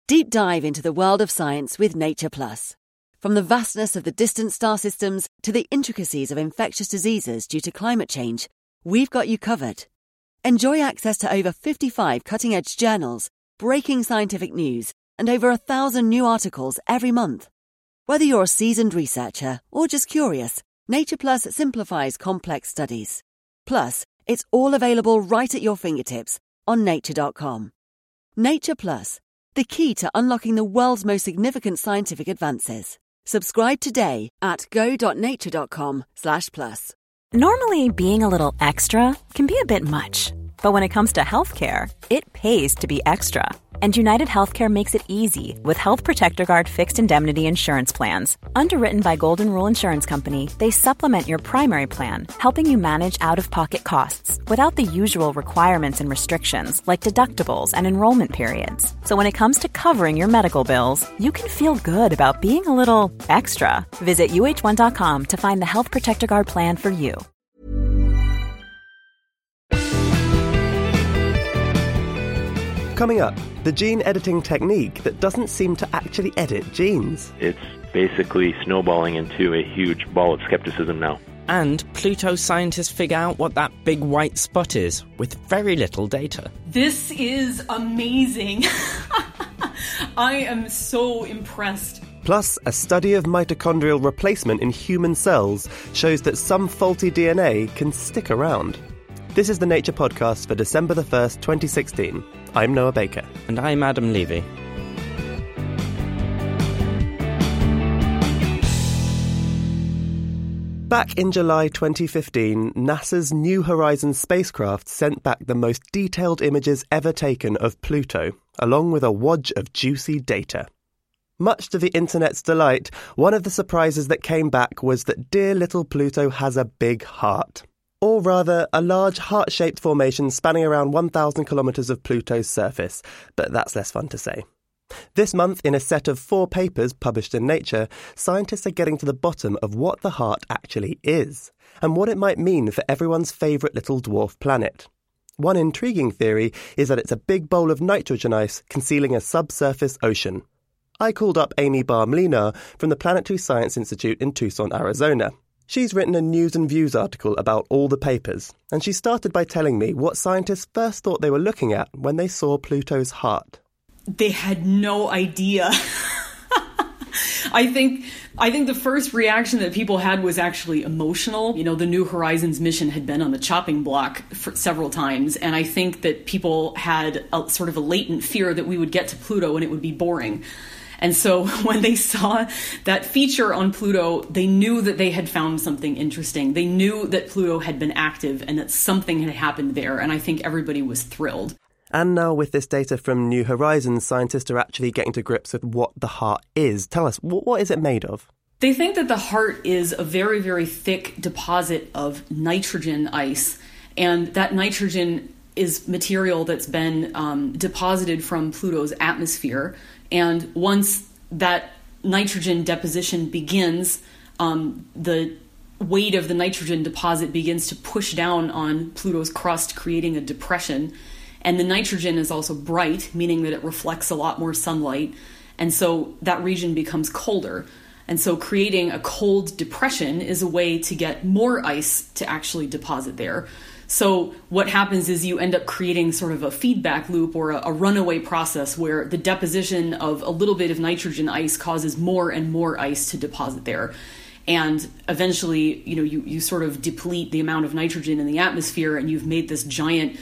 Deep dive into the world of science with Nature Plus. From the vastness of the distant star systems to the intricacies of infectious diseases due to climate change, we've got you covered. Enjoy access to over 55 cutting-edge journals, breaking scientific news, and over 1,000 new articles every month. Whether you're a seasoned researcher or just curious, Nature Plus simplifies complex studies. Plus, it's all available right at your fingertips on nature.com. Nature Plus, the key to unlocking the world's most significant scientific advances. Subscribe today at go.nature.com/plus. Normally, being a little extra can be a bit much. But when it comes to healthcare, it pays to be extra. And United Healthcare makes it easy with Health Protector Guard fixed indemnity insurance plans. Underwritten by Golden Rule Insurance Company, they supplement your primary plan, helping you manage out-of-pocket costs without the usual requirements and restrictions like deductibles and enrollment periods. So when it comes to covering your medical bills, you can feel good about being a little extra. Visit uh1.com to find the Health Protector Guard plan for you. Coming up, the gene editing technique that doesn't seem to actually edit genes. It's basically snowballing into a huge ball of skepticism now. And Pluto scientists figure out what that big white spot is with very little data. This is amazing. I am so impressed. Plus, a study of mitochondrial replacement in human cells shows that some faulty DNA can stick around. This is the Nature Podcast for December the 1st, 2016. I'm Noah Baker. And I'm Adam Levy. Back in July 2015, NASA's New Horizons spacecraft sent back the most detailed images ever taken of Pluto, along with a wodge of juicy data. Much to the internet's delight, one of the surprises that came back was that dear little Pluto has a big heart. Or rather, a large heart-shaped formation spanning around 1,000 kilometres of Pluto's surface, but that's less fun to say. This month, in a set of 4 papers published in Nature, scientists are getting to the bottom of what the heart actually is, and what it might mean for everyone's favourite little dwarf planet. One intriguing theory is that it's a big bowl of nitrogen ice concealing a subsurface ocean. I called up Amy Barr-Mlinar from the Planetary Science Institute in Tucson, Arizona. She's written a News and Views article about all the papers, and she started by telling me what scientists first thought they were looking at when they saw Pluto's heart. They had no idea. I think the first reaction that people had was actually emotional. You know, the New Horizons mission had been on the chopping block for several times, and I think that people had a sort of a latent fear that we would get to Pluto and it would be boring. And so when they saw that feature on Pluto, they knew that they had found something interesting. They knew that Pluto had been active and that something had happened there. And I think everybody was thrilled. And now with this data from New Horizons, scientists are actually getting to grips with what the heart is. Tell us, what is it made of? They think that the heart is a very, very thick deposit of nitrogen ice. And that nitrogen is material that's been deposited from Pluto's atmosphere. And once that nitrogen deposition begins, the weight of the nitrogen deposit begins to push down on Pluto's crust, creating a depression. And the nitrogen is also bright, meaning that it reflects a lot more sunlight. And so that region becomes colder. And so creating a cold depression is a way to get more ice to actually deposit there. So what happens is you end up creating sort of a feedback loop or a runaway process where the deposition of a little bit of nitrogen ice causes more and more ice to deposit there. And eventually, you sort of deplete the amount of nitrogen in the atmosphere, and you've made this giant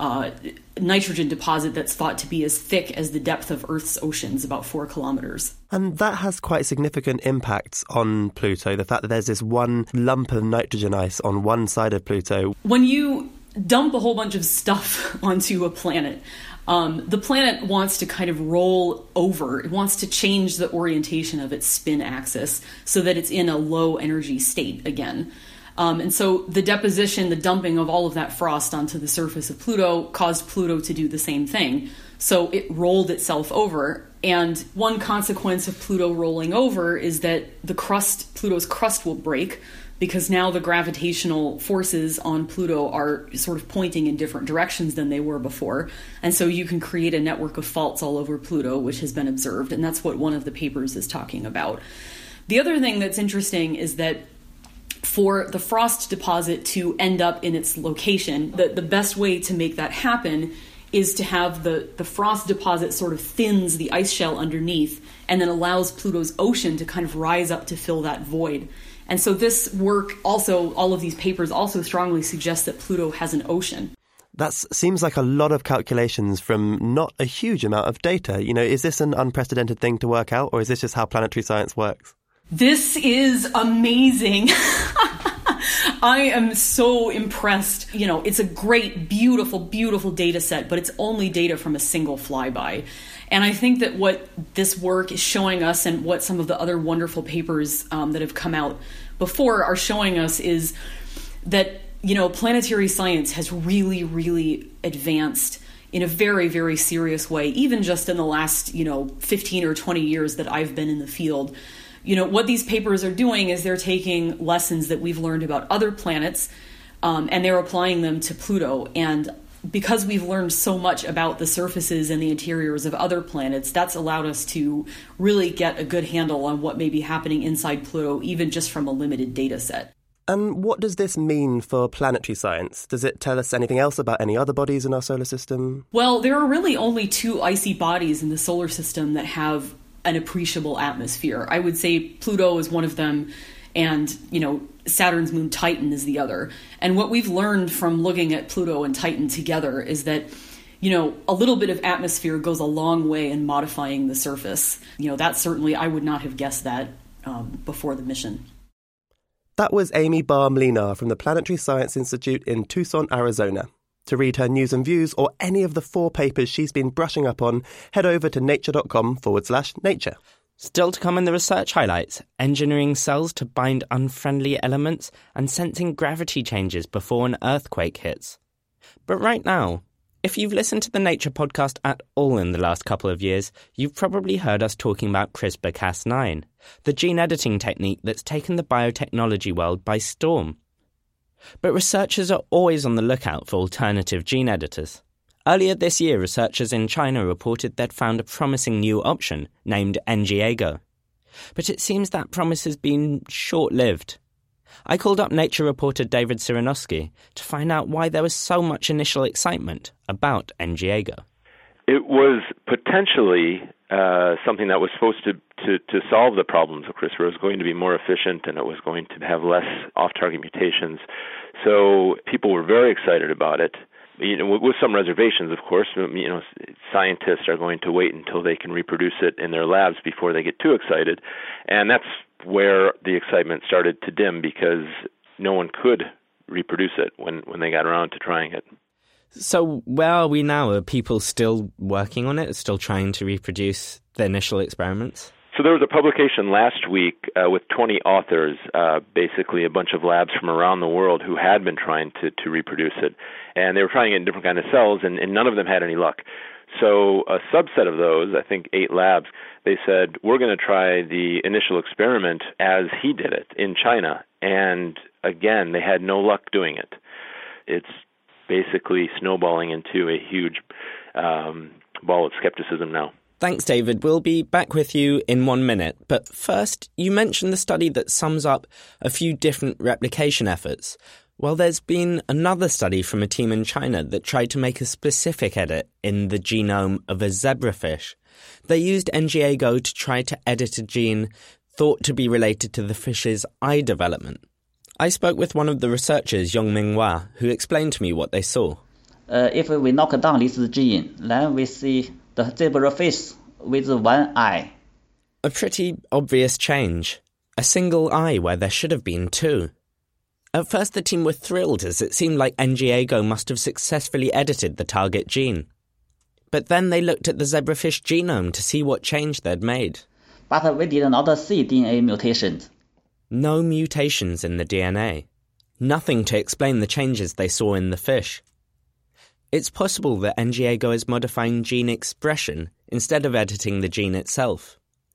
nitrogen deposit that's thought to be as thick as the depth of Earth's oceans, about 4 kilometers. And that has quite significant impacts on Pluto, the fact that there's this one lump of nitrogen ice on one side of Pluto. When you dump a whole bunch of stuff onto a planet, the planet wants to kind of roll over. It wants to change the orientation of its spin axis so that it's in a low energy state again. And so the deposition, the dumping of all of that frost onto the surface of Pluto caused Pluto to do the same thing. So it rolled itself over. And one consequence of Pluto rolling over is that Pluto's crust will break. because now the gravitational forces on Pluto are sort of pointing in different directions than they were before. And so you can create a network of faults all over Pluto, which has been observed. And that's what one of the papers is talking about. The other thing that's interesting is that for the frost deposit to end up in its location, the best way to make that happen is to have the frost deposit sort of thins the ice shell underneath and then allows Pluto's ocean to kind of rise up to fill that void. And so this work also, all of these papers also strongly suggest that Pluto has an ocean. That seems like a lot of calculations from not a huge amount of data. Is this an unprecedented thing to work out, or is this just how planetary science works? This is amazing. I am so impressed. It's a great, beautiful, beautiful data set, but it's only data from a single flyby. And I think that what this work is showing us, and what some of the other wonderful papers that have come out before are showing us, is that, planetary science has really, really advanced in a very, very serious way, even just in the last, 15 or 20 years that I've been in the field. What these papers are doing is they're taking lessons that we've learned about other planets, and they're applying them to Pluto. And because we've learned so much about the surfaces and the interiors of other planets, that's allowed us to really get a good handle on what may be happening inside Pluto, even just from a limited data set. And what does this mean for planetary science? Does it tell us anything else about any other bodies in our solar system? Well, there are really only 2 icy bodies in the solar system that have an appreciable atmosphere. I would say Pluto is one of them, and, Saturn's moon Titan is the other. And what we've learned from looking at Pluto and Titan together is that, a little bit of atmosphere goes a long way in modifying the surface. That certainly, I would not have guessed that before the mission. That was Amy Barr-Mlinar from the Planetary Science Institute in Tucson, Arizona. To read her news and views or any of the 4 papers she's been brushing up on, head over to nature.com/nature. Still to come in the research highlights, engineering cells to bind unfriendly elements and sensing gravity changes before an earthquake hits. But right now, if you've listened to the Nature podcast at all in the last couple of years, you've probably heard us talking about CRISPR-Cas9, the gene editing technique that's taken the biotechnology world by storm. But researchers are always on the lookout for alternative gene editors. Earlier this year, researchers in China reported they'd found a promising new option named NGAGO. But it seems that promise has been short-lived. I called up Nature reporter David Siranowski to find out why there was so much initial excitement about NGAGO. It was potentially something that was supposed to solve the problems of CRISPR. It was going to be more efficient, and it was going to have less off-target mutations. So people were very excited about it. With some reservations, of course. Scientists are going to wait until they can reproduce it in their labs before they get too excited. And that's where the excitement started to dim, because no one could reproduce it when they got around to trying it. So where are we now? Are people still working on it, still trying to reproduce the initial experiments? So there was a publication last week with 20 authors, basically a bunch of labs from around the world who had been trying to reproduce it. And they were trying it in different kind of cells, and none of them had any luck. So a subset of those, I think 8 labs, they said, we're going to try the initial experiment as he did it in China. And again, they had no luck doing it. It's basically snowballing into a huge ball of skepticism now. Thanks, David. We'll be back with you in 1 minute. But first, you mentioned the study that sums up a few different replication efforts. Well, there's been another study from a team in China that tried to make a specific edit in the genome of a zebrafish. They used NGAGO to try to edit a gene thought to be related to the fish's eye development. I spoke with one of the researchers, Yongming Hua, who explained to me what they saw. If we knock down this gene, then we see the zebrafish with 1 eye. A pretty obvious change. A single eye where there should have been 2. At first the team were thrilled, as it seemed like NGAGO must have successfully edited the target gene. But then they looked at the zebrafish genome to see what change they'd made. But we did not see DNA mutations. No mutations in the DNA. Nothing to explain the changes they saw in the fish. It's possible that NGAGO is modifying gene expression instead of editing the gene itself.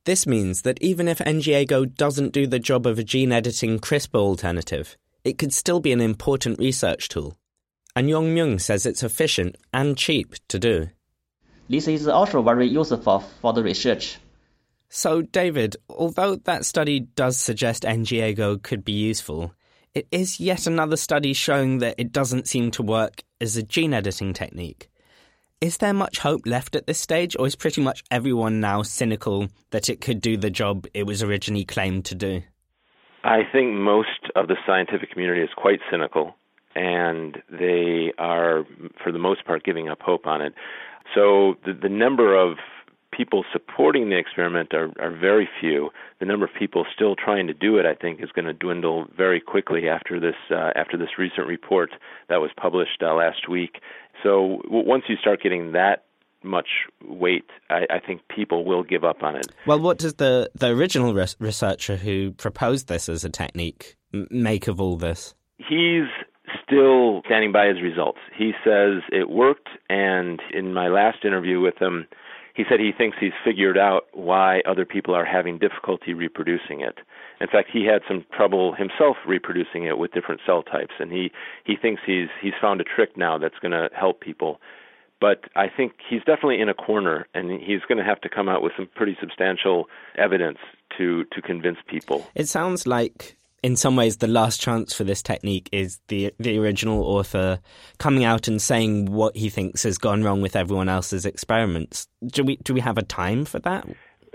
This means that even if NGA-GO doesn't do the job of a gene-editing CRISPR alternative, it could still be an important research tool. And Yong-Myung says it's efficient and cheap to do. This is also very useful for the research. So, David, although that study does suggest NGA-GO could be useful, it is yet another study showing that it doesn't seem to work as a gene-editing technique. Is there much hope left at this stage, or is pretty much everyone now cynical that it could do the job it was originally claimed to do? I think most of the scientific community is quite cynical, and they are, for the most part, giving up hope on it. So the number of people supporting the experiment are very few. The number of people still trying to do it, I think, is going to dwindle very quickly after this recent report that was published last week. So once you start getting that much weight, I think people will give up on it. Well, what does the original researcher who proposed this as a technique make of all this? He's still standing by his results. He says it worked, and in my last interview with him, he said he thinks he's figured out why other people are having difficulty reproducing it. In fact, he had some trouble himself reproducing it with different cell types, and he thinks he's found a trick now that's going to help people. But I think he's definitely in a corner, and he's going to have to come out with some pretty substantial evidence to convince people. It sounds like, in some ways, the last chance for this technique is the original author coming out and saying what he thinks has gone wrong with everyone else's experiments. Do we have a time for that?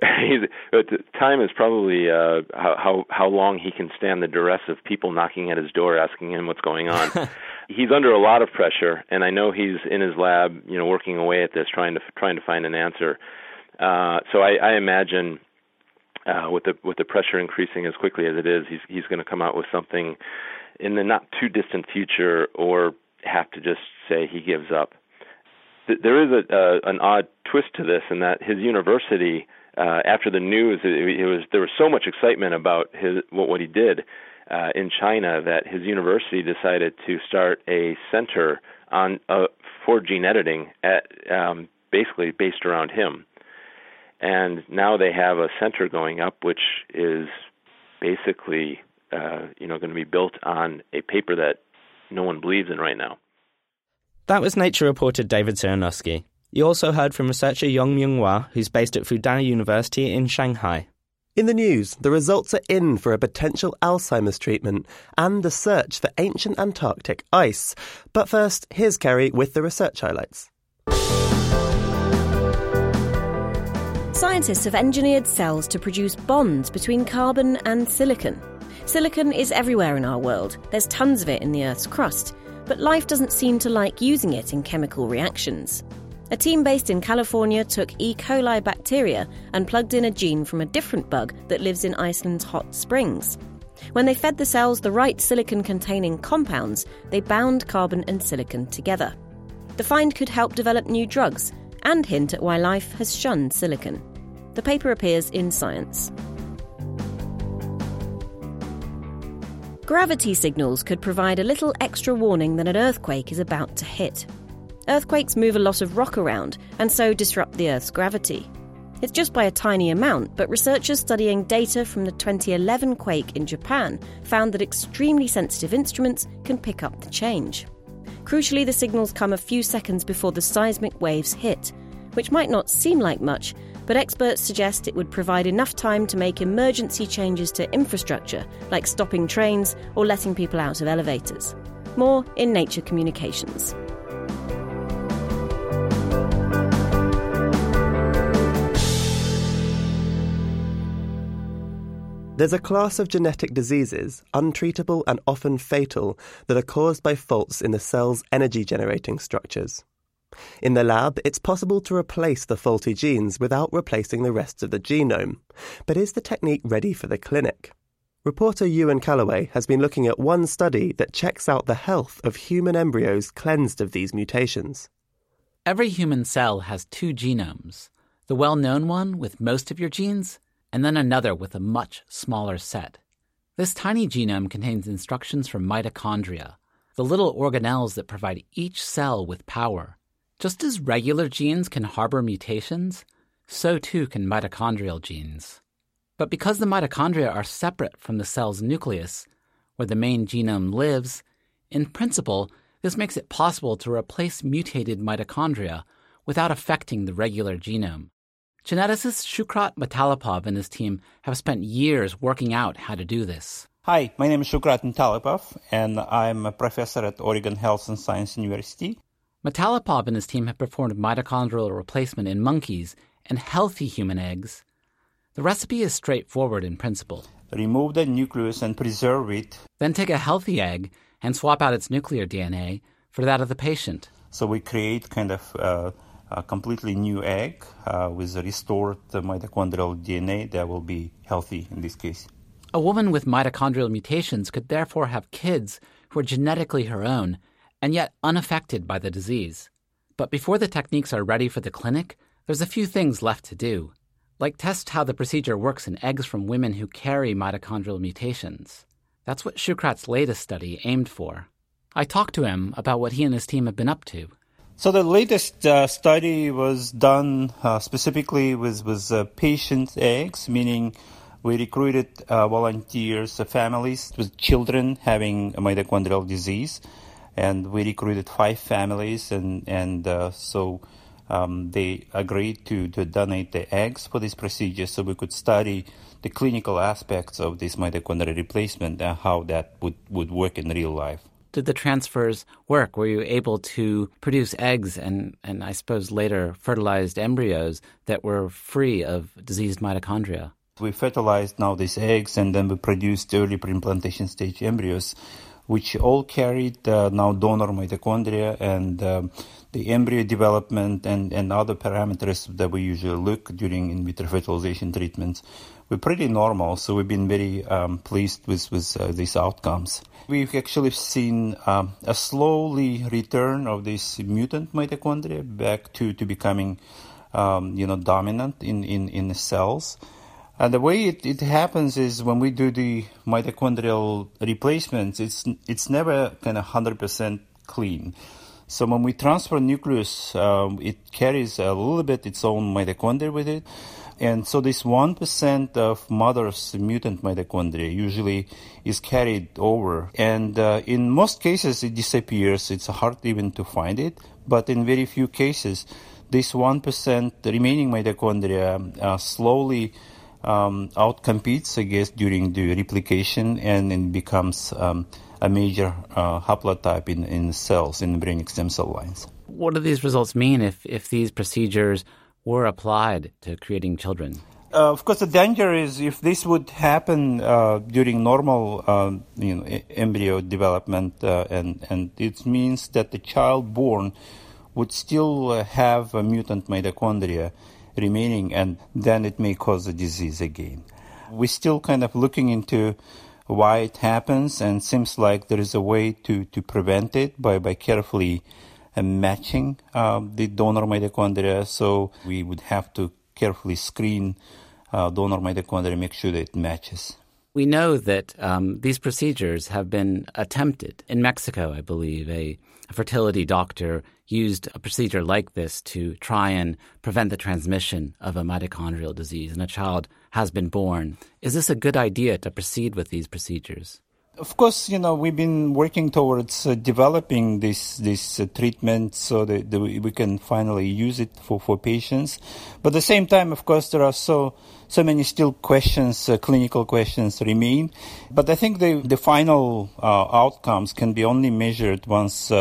Time is probably how long he can stand the duress of people knocking at his door asking him what's going on. He's under a lot of pressure, and I know he's in his lab, working away at this, trying to find an answer. So I imagine with the pressure increasing as quickly as it is, he's going to come out with something in the not too distant future, or have to just say he gives up. There is an odd twist to this, in that his university, after the news, there was so much excitement about what he did in China, that his university decided to start a center for gene editing basically based around him. And now they have a center going up, which is basically going to be built on a paper that no one believes in right now. That was Nature reporter David Cyrnowski. You also heard from researcher Yong-Myung Hwa, who's based at Fudan University in Shanghai. In the news, the results are in for a potential Alzheimer's treatment and the search for ancient Antarctic ice. But first, here's Kerry with the research highlights. Scientists have engineered cells to produce bonds between carbon and silicon. Silicon is everywhere in our world. There's tons of it in the Earth's crust. But life doesn't seem to like using it in chemical reactions. A team based in California took E. coli bacteria and plugged in a gene from a different bug that lives in Iceland's hot springs. When they fed the cells the right silicon-containing compounds, they bound carbon and silicon together. The find could help develop new drugs and hint at why life has shunned silicon. The paper appears in Science. Gravity signals could provide a little extra warning that an earthquake is about to hit. Earthquakes move a lot of rock around and so disrupt the Earth's gravity. It's just by a tiny amount, but researchers studying data from the 2011 quake in Japan found that extremely sensitive instruments can pick up the change. Crucially, the signals come a few seconds before the seismic waves hit, which might not seem like much, but experts suggest it would provide enough time to make emergency changes to infrastructure, like stopping trains or letting people out of elevators. More in Nature Communications. There's a class of genetic diseases, untreatable and often fatal, that are caused by faults in the cell's energy-generating structures. In the lab, it's possible to replace the faulty genes without replacing the rest of the genome. But is the technique ready for the clinic? Reporter Ewan Calloway has been looking at one study that checks out the health of human embryos cleansed of these mutations. Every human cell has two genomes, the well-known one with most of your genes, and then another with a much smaller set. This tiny genome contains instructions from mitochondria, the little organelles that provide each cell with power. Just as regular genes can harbor mutations, so too can mitochondrial genes. But because the mitochondria are separate from the cell's nucleus, where the main genome lives, in principle, this makes it possible to replace mutated mitochondria without affecting the regular genome. Geneticist Shukrat Matalipov and his team have spent years working out how to do this. Hi, my name is Shukrat Matalipov, and I'm a professor at Oregon Health and Science University. Matalipov and his team have performed mitochondrial replacement in monkeys and healthy human eggs. The recipe is straightforward in principle. Remove the nucleus and preserve it. Then take a healthy egg and swap out its nuclear DNA for that of the patient. So we create kind of a completely new egg with a restored mitochondrial DNA that will be healthy in this case. A woman with mitochondrial mutations could therefore have kids who are genetically her own and yet unaffected by the disease. But before the techniques are ready for the clinic, there's a few things left to do, like test how the procedure works in eggs from women who carry mitochondrial mutations. That's what Shukrat's latest study aimed for. I talked to him about what he and his team have been up to. So the latest study was done specifically with patient eggs, meaning we recruited volunteers, families with children having a mitochondrial disease, and we recruited 5 families, and so they agreed to donate the eggs for this procedure so we could study the clinical aspects of this mitochondrial replacement and how that would work in real life. Did the transfers work? Were you able to produce eggs and I suppose later fertilized embryos that were free of diseased mitochondria? We fertilized now these eggs, and then we produced early pre-implantation stage embryos, which all carried now donor mitochondria, and the embryo development and other parameters that we usually look during in vitro fertilization treatments were pretty normal. So we've been very pleased with these outcomes. We've actually seen a slowly return of this mutant mitochondria back to becoming dominant in the cells. And the way it happens is when we do the mitochondrial replacements, it's never kind of 100% clean. So when we transfer nucleus, it carries a little bit its own mitochondria with it. And so this 1% of mother's mutant mitochondria usually is carried over. And in most cases, it disappears. It's hard even to find it. But in very few cases, this 1% remaining mitochondria slowly outcompetes, I guess, during the replication, and it becomes a major haplotype in cells, in embryonic stem cell lines. What do these results mean if these procedures were applied to creating children? Of course, the danger is if this would happen during normal embryo development, and it means that the child born would still have a mutant mitochondria remaining, and then it may cause a disease again. We're still kind of looking into why it happens, and seems like there is a way to prevent it by carefully matching the donor mitochondria. So we would have to carefully screen donor mitochondria, make sure that it matches. We know that these procedures have been attempted. In Mexico, I believe, a fertility doctor used a procedure like this to try and prevent the transmission of a mitochondrial disease, and a child has been born. Is this a good idea to proceed with these procedures? Of course, we've been working towards developing this treatment so that we can finally use it for patients. But at the same time, of course, there are so many still questions, clinical questions remain. But I think the final outcomes can be only measured once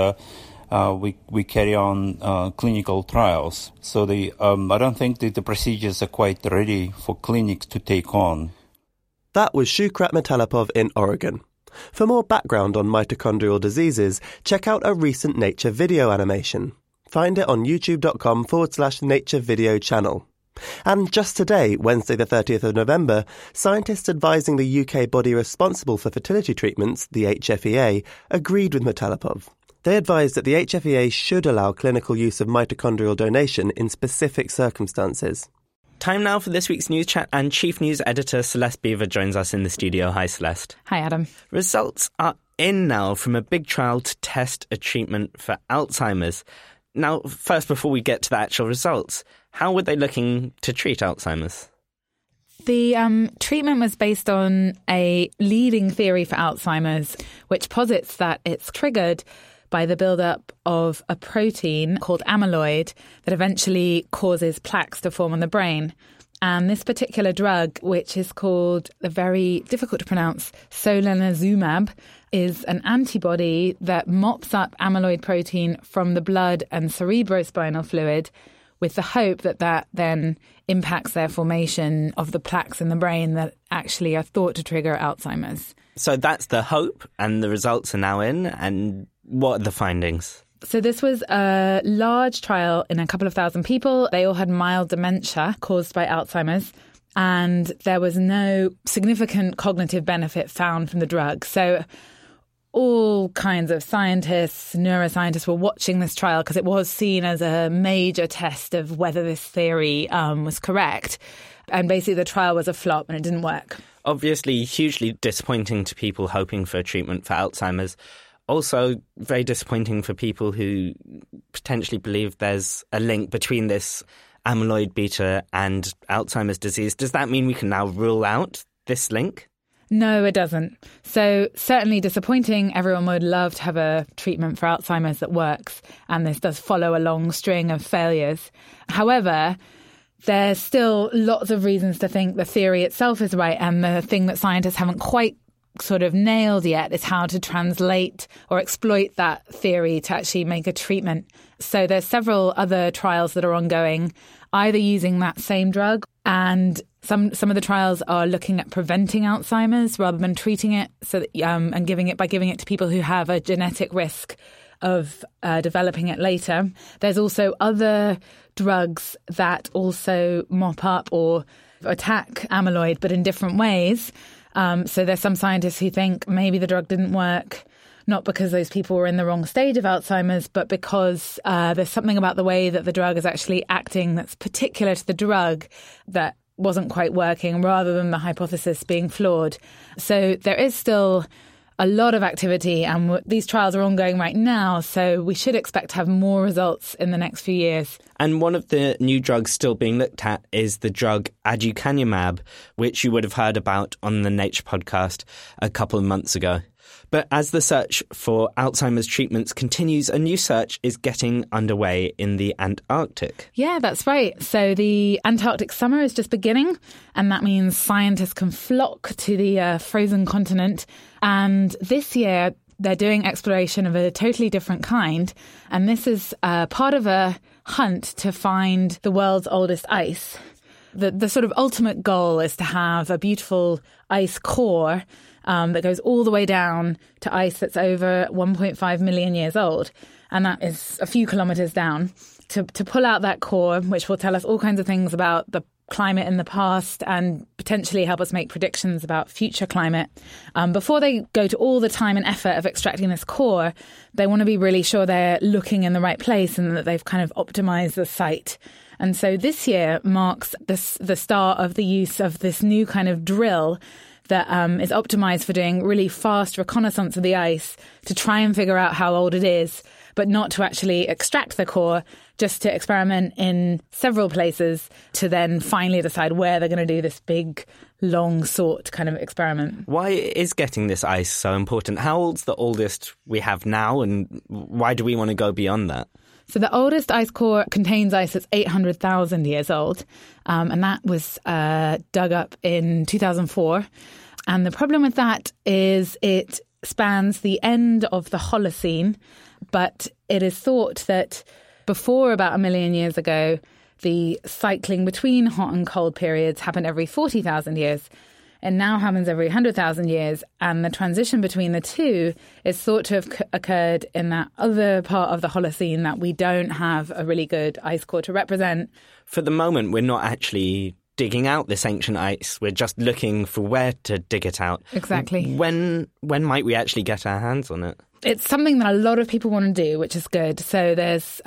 we carry on clinical trials. So I don't think that the procedures are quite ready for clinics to take on. That was Shukrat Matalipov in Oregon. For more background on mitochondrial diseases, check out a recent Nature video animation. Find it on youtube.com/Nature video channel. And just today, Wednesday the 30th of November, scientists advising the UK body responsible for fertility treatments, the HFEA, agreed with Matalipov. They advised that the HFEA should allow clinical use of mitochondrial donation in specific circumstances. Time now for this week's news chat, and Chief News Editor Celeste Beaver joins us in the studio. Hi, Celeste. Hi, Adam. Results are in now from a big trial to test a treatment for Alzheimer's. Now, first, before we get to the actual results, How were they looking to treat Alzheimer's? The treatment was based on a leading theory for Alzheimer's, which posits that it's triggered by the buildup of a protein called amyloid that eventually causes plaques to form on the brain. And this particular drug, which is called, the very difficult to pronounce, solanezumab, is an antibody that mops up amyloid protein from the blood and cerebrospinal fluid with the hope that that then impacts their formation of the plaques in the brain that actually are thought to trigger Alzheimer's. So that's the hope, and the results are now in. And what are the findings? So this was a large trial in a couple of thousand people. They all had mild dementia caused by Alzheimer's, and there was no significant cognitive benefit found from the drug. So all kinds of scientists, neuroscientists were watching this trial because it was seen as a major test of whether this theory was correct. And basically the trial was a flop and it didn't work. Obviously hugely disappointing to people hoping for a treatment for Alzheimer's. Also very disappointing for people who potentially believe there's a link between this amyloid beta and Alzheimer's disease. Does that mean we can now rule out this link? No, it doesn't. So certainly disappointing. Everyone would love to have a treatment for Alzheimer's that works, and this does follow a long string of failures. However, there's still lots of reasons to think the theory itself is right, and the thing that scientists haven't quite sort of nailed yet is how to translate or exploit that theory to actually make a treatment. So there's several other trials that are ongoing, either using that same drug, and some of the trials are looking at preventing Alzheimer's rather than treating it, so that, and giving it to people who have a genetic risk of developing it later. There's also other drugs that also mop up or attack amyloid, but in different ways. So there's some scientists who think maybe the drug didn't work, not because those people were in the wrong stage of Alzheimer's, but because there's something about the way that the drug is actually acting that's particular to the drug that wasn't quite working, rather than the hypothesis being flawed. So there is still a lot of activity, and these trials are ongoing right now, so we should expect to have more results in the next few years. And one of the new drugs still being looked at is the drug aducanumab, which you would have heard about on the Nature podcast a couple of months ago. But as the search for Alzheimer's treatments continues, a new search is getting underway in the Antarctic. Yeah, that's right. So the Antarctic summer is just beginning, and that means scientists can flock to the frozen continent. And this year, they're doing exploration of a totally different kind. And this is part of a hunt to find the world's oldest ice. The sort of ultimate goal is to have a beautiful ice core that goes all the way down to ice that's over 1.5 million years old. And that is a few kilometres down. To pull out that core, which will tell us all kinds of things about the climate in the past and potentially help us make predictions about future climate. Before they go to all the time and effort of extracting this core, they want to be really sure they're looking in the right place and that they've kind of optimized the site. And so this year marks the start of the use of this new kind of drill that is optimized for doing really fast reconnaissance of the ice to try and figure out how old it is, but not to actually extract the core, just to experiment in several places to then finally decide where they're going to do this big, long sought kind of experiment. Why is getting this ice so important? How old's the oldest we have now, and why do we want to go beyond that? So the oldest ice core contains ice that's 800,000 years old, and that was dug up in 2004. And the problem with that is it spans the end of the Holocene, but it is thought that before about 1 million years ago, the cycling between hot and cold periods happened every 40,000 years. It now happens every 100,000 years, and the transition between the two is thought to have occurred in that other part of the Holocene that we don't have a really good ice core to represent. For the moment, we're not actually digging out this ancient ice. We're just looking for where to dig it out. Exactly. When might we actually get our hands on it? It's something that a lot of people want to do, which is good. So there's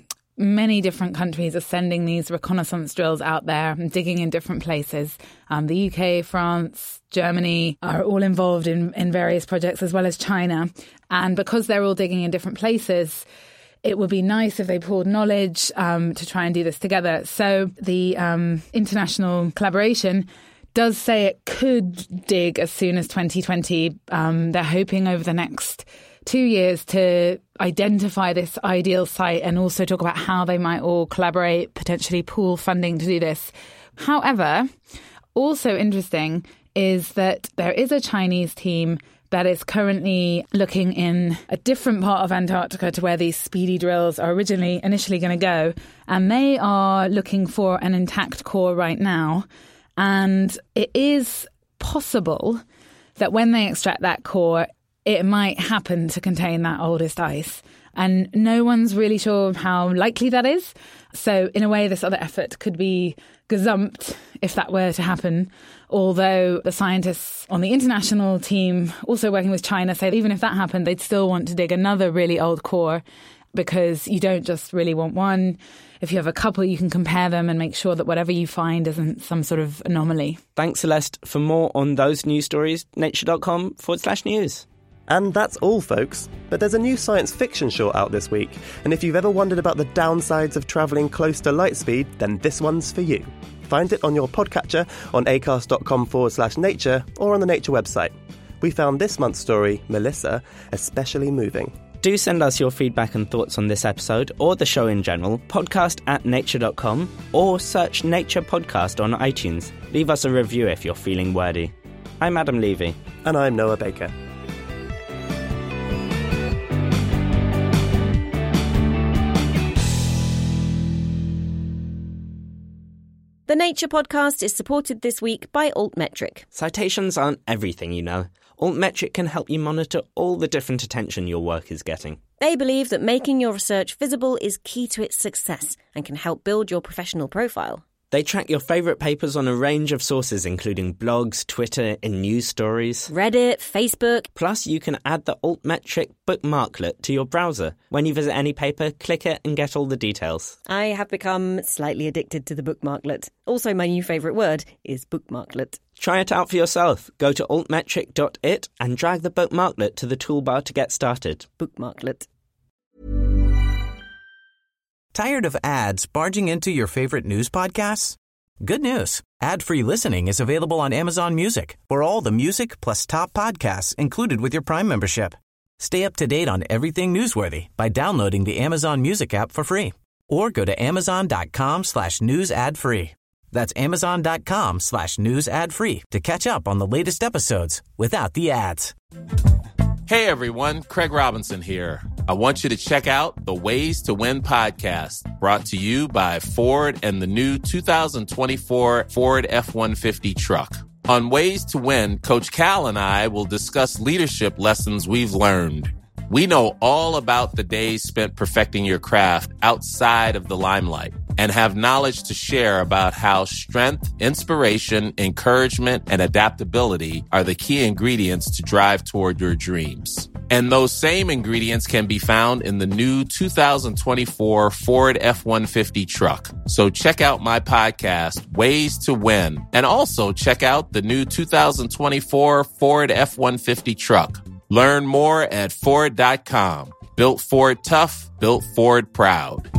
many different countries are sending these reconnaissance drills out there and digging in different places. The UK, France, Germany are all involved in various projects, as well as China. And because they're all digging in different places, it would be nice if they pooled knowledge to try and do this together. So the international collaboration does say it could dig as soon as 2020. They're hoping over the next 2 years to identify this ideal site and also talk about how they might all collaborate, potentially pool funding to do this. However, also interesting is that there is a Chinese team that is currently looking in a different part of Antarctica to where these speedy drills are initially going to go. And they are looking for an intact core right now. And it is possible that when they extract that core, it might happen to contain that oldest ice. And no one's really sure how likely that is. So in a way, this other effort could be gazumped if that were to happen. Although the scientists on the international team, also working with China, say that even if that happened, they'd still want to dig another really old core, because you don't just really want one. If you have a couple, you can compare them and make sure that whatever you find isn't some sort of anomaly. Thanks, Celeste. For more on those news stories, nature.com/news. And that's all, folks. But there's a new science fiction short out this week, and if you've ever wondered about the downsides of travelling close to light speed, then this one's for you. Find it on your podcatcher, on acast.com/nature, or on the Nature website. We found this month's story, Melissa, especially moving. Do send us your feedback and thoughts on this episode, or the show in general, podcast@nature.com, or search Nature Podcast on iTunes. Leave us a review if you're feeling wordy. I'm Adam Levy. And I'm Noah Baker. The Nature Podcast is supported this week by Altmetric. Citations aren't everything, you know. Altmetric can help you monitor all the different attention your work is getting. They believe that making your research visible is key to its success and can help build your professional profile. They track your favourite papers on a range of sources, including blogs, Twitter, and news stories. Reddit, Facebook. Plus, you can add the Altmetric bookmarklet to your browser. When you visit any paper, click it and get all the details. I have become slightly addicted to the bookmarklet. Also, my new favourite word is bookmarklet. Try it out for yourself. Go to altmetric.it and drag the bookmarklet to the toolbar to get started. Bookmarklet. Tired of ads barging into your favorite news podcasts? Good news. Ad-free listening is available on Amazon Music for all the music plus top podcasts included with your Prime membership. Stay up to date on everything newsworthy by downloading the Amazon Music app for free. Or go to amazon.com/news ad free. That's amazon.com/news ad free to catch up on the latest episodes without the ads. Hey everyone, Craig Robinson here. I want you to check out the Ways to Win podcast, brought to you by Ford and the new 2024 Ford F-150 truck. On Ways to Win, Coach Cal and I will discuss leadership lessons we've learned. We know all about the days spent perfecting your craft outside of the limelight and have knowledge to share about how strength, inspiration, encouragement, and adaptability are the key ingredients to drive toward your dreams. And those same ingredients can be found in the new 2024 Ford F-150 truck. So check out my podcast, Ways to Win, and also check out the new 2024 Ford F-150 truck. Learn more at Ford.com. Built Ford tough, built Ford proud.